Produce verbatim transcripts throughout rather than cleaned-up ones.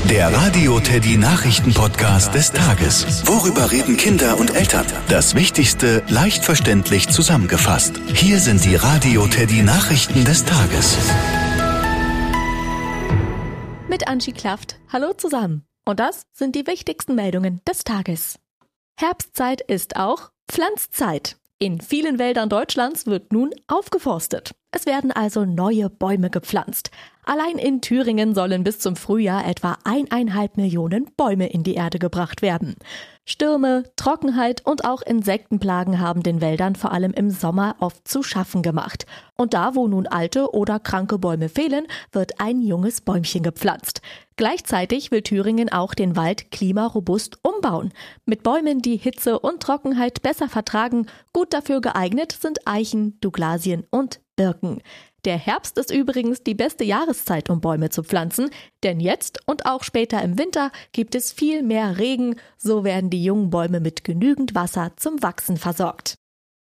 Der Radio Teddy Nachrichten-Podcast des Tages. Worüber reden Kinder und Eltern? Das Wichtigste leicht verständlich zusammengefasst. Hier sind die Radio Teddy Nachrichten des Tages. Mit Anschi Klaft. Hallo zusammen. Und das sind die wichtigsten Meldungen des Tages. Herbstzeit ist auch Pflanzzeit. In vielen Wäldern Deutschlands wird nun aufgeforstet. Es werden also neue Bäume gepflanzt. Allein in Thüringen sollen bis zum Frühjahr etwa eineinhalb Millionen Bäume in die Erde gebracht werden. Stürme, Trockenheit und auch Insektenplagen haben den Wäldern vor allem im Sommer oft zu schaffen gemacht. Und da, wo nun alte oder kranke Bäume fehlen, wird ein junges Bäumchen gepflanzt. Gleichzeitig will Thüringen auch den Wald klimarobust umbauen. Mit Bäumen, die Hitze und Trockenheit besser vertragen, gut dafür geeignet sind Eichen, Douglasien und Birken. Der Herbst ist übrigens die beste Jahreszeit, um Bäume zu pflanzen, denn jetzt und auch später im Winter gibt es viel mehr Regen, so werden die jungen Bäume mit genügend Wasser zum Wachsen versorgt.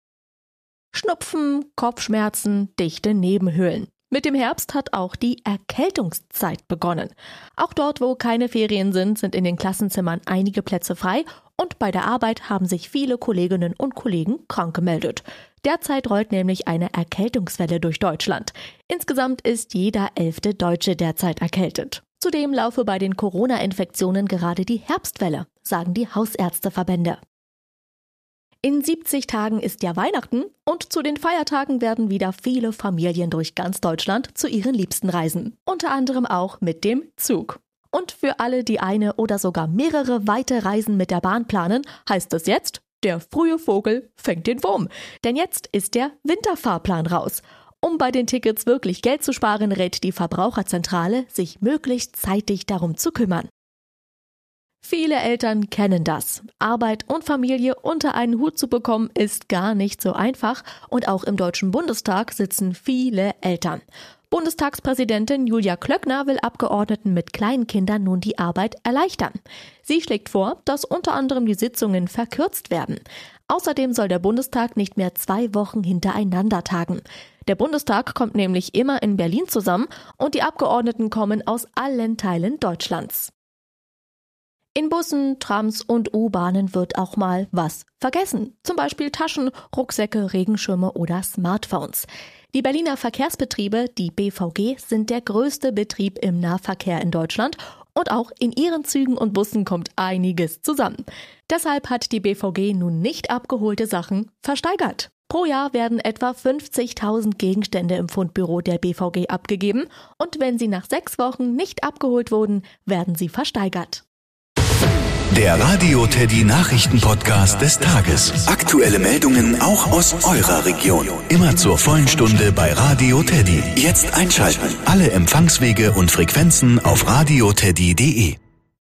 Schnupfen, Kopfschmerzen, dichte Nebenhöhlen. Mit dem Herbst hat auch die Erkältungszeit begonnen. Auch dort, wo keine Ferien sind, sind in den Klassenzimmern einige Plätze frei und bei der Arbeit haben sich viele Kolleginnen und Kollegen krank gemeldet. Derzeit rollt nämlich eine Erkältungswelle durch Deutschland. Insgesamt ist jeder elfte Deutsche derzeit erkältet. Zudem laufe bei den Corona-Infektionen gerade die Herbstwelle, sagen die Hausärzteverbände. In siebzig Tagen ist ja Weihnachten und zu den Feiertagen werden wieder viele Familien durch ganz Deutschland zu ihren Liebsten reisen. Unter anderem auch mit dem Zug. Und für alle, die eine oder sogar mehrere weite Reisen mit der Bahn planen, heißt es jetzt, der frühe Vogel fängt den Wurm. Denn jetzt ist der Winterfahrplan raus. Um bei den Tickets wirklich Geld zu sparen, rät die Verbraucherzentrale, sich möglichst zeitig darum zu kümmern. Viele Eltern kennen das. Arbeit und Familie unter einen Hut zu bekommen, ist gar nicht so einfach. Und auch im Deutschen Bundestag sitzen viele Eltern. Bundestagspräsidentin Julia Klöckner will Abgeordneten mit kleinen Kindern nun die Arbeit erleichtern. Sie schlägt vor, dass unter anderem die Sitzungen verkürzt werden. Außerdem soll der Bundestag nicht mehr zwei Wochen hintereinander tagen. Der Bundestag kommt nämlich immer in Berlin zusammen und die Abgeordneten kommen aus allen Teilen Deutschlands. In Bussen, Trams und U-Bahnen wird auch mal was vergessen. Zum Beispiel Taschen, Rucksäcke, Regenschirme oder Smartphones. Die Berliner Verkehrsbetriebe, die B V G, sind der größte Betrieb im Nahverkehr in Deutschland und auch in ihren Zügen und Bussen kommt einiges zusammen. Deshalb hat die B V G nun nicht abgeholte Sachen versteigert. Pro Jahr werden etwa fünfzigtausend Gegenstände im Fundbüro der B V G abgegeben und wenn sie nach sechs Wochen nicht abgeholt wurden, werden sie versteigert. Der Radio Teddy Nachrichten-Podcast des Tages. Aktuelle Meldungen auch aus eurer Region. Immer zur vollen Stunde bei Radio Teddy. Jetzt einschalten. Alle Empfangswege und Frequenzen auf radioteddy punkt de.